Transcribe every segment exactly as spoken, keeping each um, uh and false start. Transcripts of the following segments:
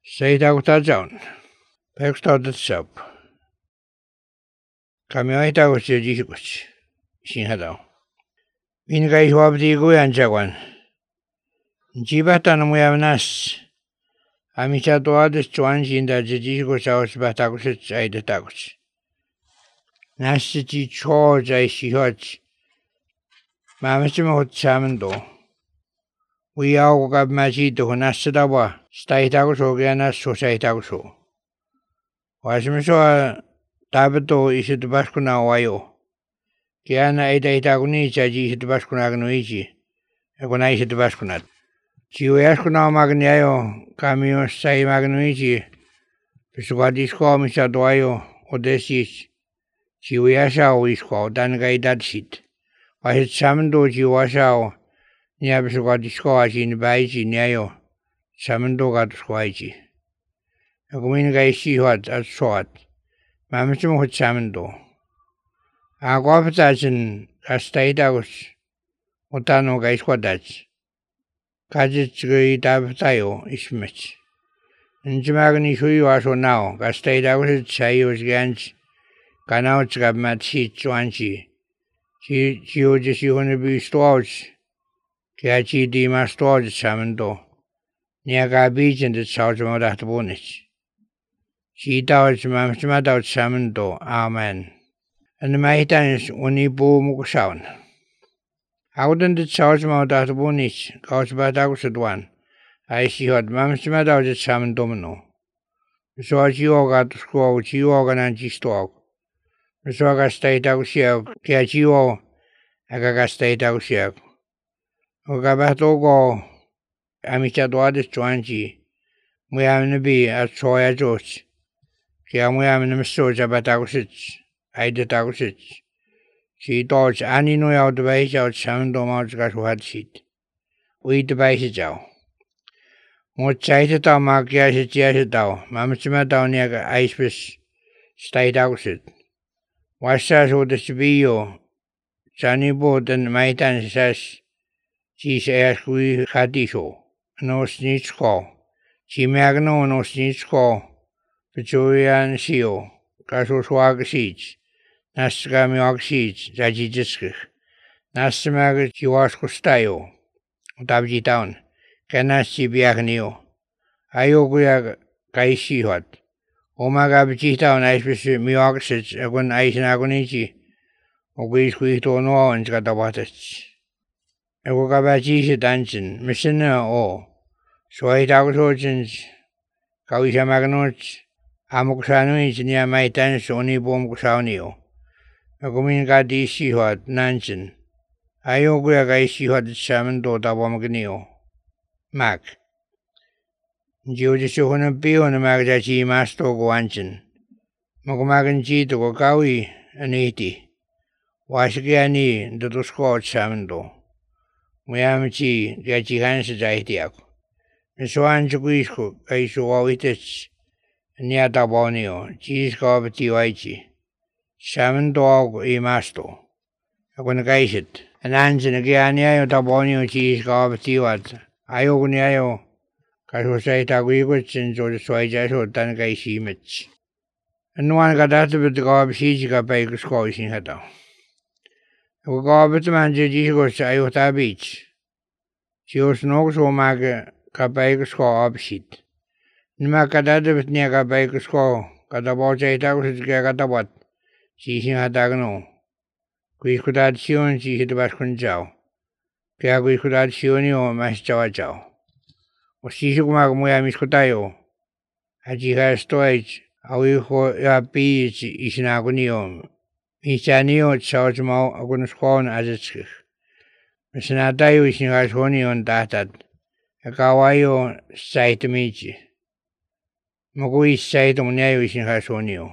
Seitagutajaun. Pekstaudatsap. Kami aitagus ja jisugus. Sinhadau. Mingai huabdi guyanjawan. Jibatan muyamnas. Amicha doadis chuan jinda jisugus aus batagus aidatagus. Nasi cho jai shihoj. Mamachima hot samando. We all got majito nasadawa. Staitagus ogianas sosaitagus. Wasmisho tabato isit baskuna wayo. Kiana edaitaguni chaji hit baskuna gnuiji. Egona isit baskunat. Chiuyaskuna magniayo. Kamio sai magnuiji. Pisuadisko misadoayo. Odesis. Chiuyashao isko. Dangaidadsit. Wahit samando chiwashao. Nia pisuadisko asin baiji niayo. Samando gatuswaiji. Agumin gaisi huat at soat. Mamachum hut samando. Agwapatachin astaidagus. Utano gaiswadach. Kajit gui dabtayo ismich. Njimagni shuyu aso nao. Gastaidagus chayos ganch. Kanao tsgabmatsi chuanchi. Chi chiojisi hunabi stouch. Kiachi di ma stouch samando. Niaga bijin dit sautimo dachtbonich. Chi dauch mamchma dauch samando. Amen. En de meitans unibo mukushaun. Houden dit sautimo dachtbonich. Gauch badagusudwan. Aisi hot mamchma dauch samandomino. So chioga to school chioga nanchi stock. So ga state ausiak. Kiachio. Aga state ausiak. Oga batogo. Amicha doadis chuanchi. Muyamnabi at soya joch. Kia muyamnamsoja batagusich. Aidetagusich. She dodge any no out the base out sound of Margaret who had seat. We the base jow. More chaited out Margaret jetted Mamma down near ice fish. Stayed outside. Wash says what the Sibio. Johnny boat and my tan says. She's asked we had show. No snitch call. She magno no snitch call. Pechoria Sio. Caso swag seats. Nasgami og seats. Jaji jiskich. Nasmag Jiwasko stayo. Dabji down. Canasi biagnio. Ayoguya Gaishi hot. Omagabji down ice fish mioxits. Agun ice in agonici. Ogis we don't know and got the waters. Egogabaji dungeon. Missina o. So I doubt origins. Kawisha magnots. Amoxanuis near my dance only bomb saunio. Agumin gadi si hot nansen. Ayoguya gaisi hot salmon do da bomgnio. Mac. Geodisuhuna bio and magjachi masto guanchen. Mogomagan ji to go gawi and eighty. Washgiani the to squat salmon do. Muyamichi gachi hands jaitiak. Swan Juguisco, Gaisuawitis, near Dabonio, cheese garbati waichi. Salmon dog e masto. I'm going to gaish it. An angin again, Dabonio cheese garbati wat. Iogunio, Casosai Taguiwits and George Swajas or Dangaishi Mitch. And one got out of the garb siege got by the squash in her down. We go up to Manjigos, Iota Beach. She was no so mag. Kabaigsko opsit. Nima kadada bit niya kabaigsko. Kadabocha itagus kaya katabat. Sising hatagno. Kuis kudad siyon si hitibas kunjaw. Kaya kuis kudad siyon yo mas chawachaw. O sisuk magmuya miskutayo. Haji hastoich. Awi ho yapi isinaguniyo. Misaniyo tsawachmaw agunuskon azitskik. Misanatayo isingasoniyon tatad. Kawayo saitamichi. Magui saitomniayo isin hasonio.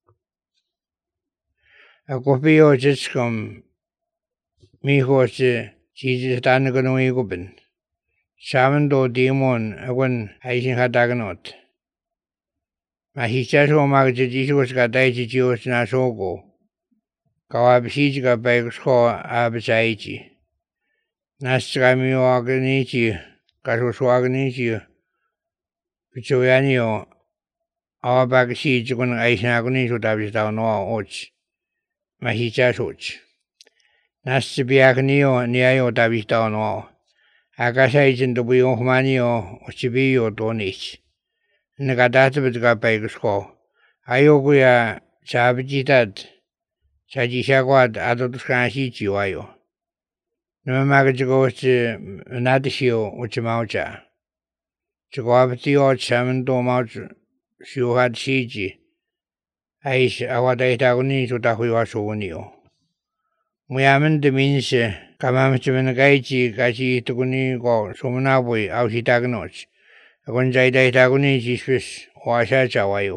A copio jitscom mihos cheese tanagano gubin. Samando demon agon isin hadaganot. Mahichaso magjijos gadaiji jios nasogo. Kawabsijga bagsko absaichi. Nasramio aganichi. Caso suagnici Pichuyanio, our bag siege when I snaguni should have down no och. Mahicha soch. Nastibiagnio, Niayo Davis down all. Agasage to be Ohmanio, Ochibio donich. Negadata with Gabago. Ayoguya, Chabitad, Sajishagwad, Adotskanashi, Chiwayo. No matter goes to Nadishio, Uchimaucha. Chigwabati or Chaman Domouch, Shu had Shiji. Aish, our data needs to Tahuasonio. We amen the means, Kamamachimanagachi, Gachi Tuguni, go, Sumanabui, Aushitagnoch. When Jai Daguni is fish, Washa Chawayo.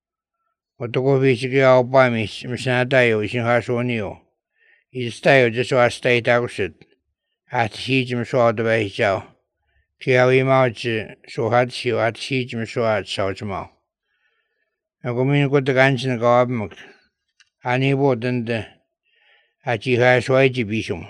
Otokovich out by me, Misnadayo, Shinhasonio. His style just was state outset. At Hijim saw the way Chow. Kiawi Mauch, so had she at Hijim saw at Southmouth. A woman got the guns in the government. Annie wouldn't at she has white bishum.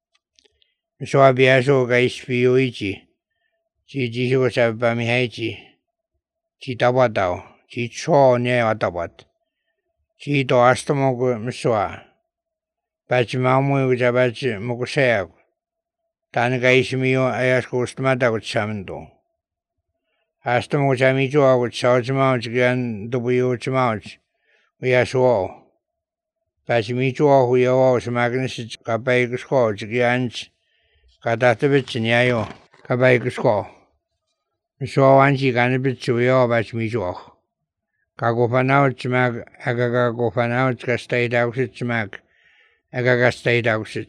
So I be as old guys for you ichi. She was a bamihachi. She tabatao. She saw near Atabat. She to Astamog Mswa. Bachimamu with a batch Mokusea. Tanagaishmio, I ask Ostmata with Samando. Astamo Chamijo with South Mount again, W. Mount. We are so. Bachimicho, we are always magnificent Kabay Score, Giants, Katatabit in Yayo, Kabay Score. So Anchi can be to your Bachimijo. Kagofanao Chimag, Agaga Gofanao, Castate Outsit Chimag, Agaga State Outsit.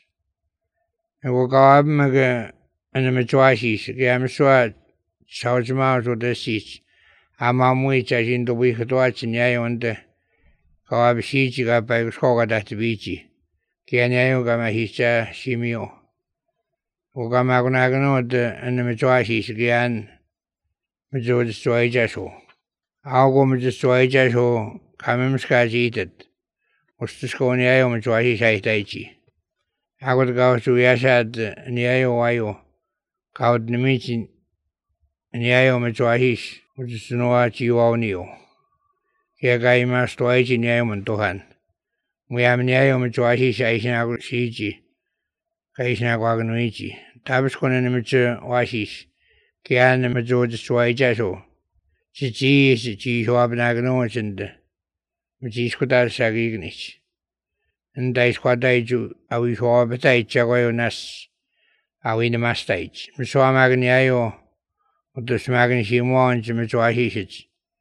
I will go up and the Machuashis, Gamswat, South Mount of the seats. Amamwich as in the week to watch in Yayo and the Kawabishiji got by Skoga that beachy. Kianayo Gamahisha, Shimio. Ugamaganaganod and the Machuashis again. Majo destroy Jasho. I'll go destroy Jasho, Kamimska eated. Was the Skoniayo Machuashi Saitaichi. I would go to Yashad, Niayo Wayo, Kaut Nimichi, Niayo Machuahish, which is Noachi Onio. Here Gai must wait in Yaman Tohan. We have Niayo Machuahish, Aishinago Shiji, Kaishinaguanuichi, Tabaskon and Mature Washish, Kian and Majo destroy Jaso. Chichi is the Chi Wabnaganoch and Machiskuta Sagignich. And dice quad daiju, a we saw a betai chagoyonas, a we the mastage. Miswa magniayo, with the smagnishimo and Jimichuahishich.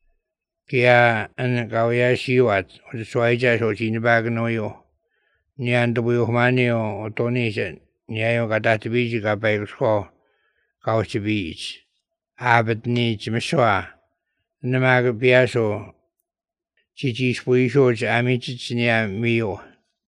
Kia and Gawia Shiwat, with the Swaja or Chinabaganoyo. Nian the Wilmanio or Tonisha, Niayo Gatatibiji got by the score, Gauchi Beach. Abbot needs Miswa, and the Magapiaso. Chichi Spuisho, Amichich near Mio.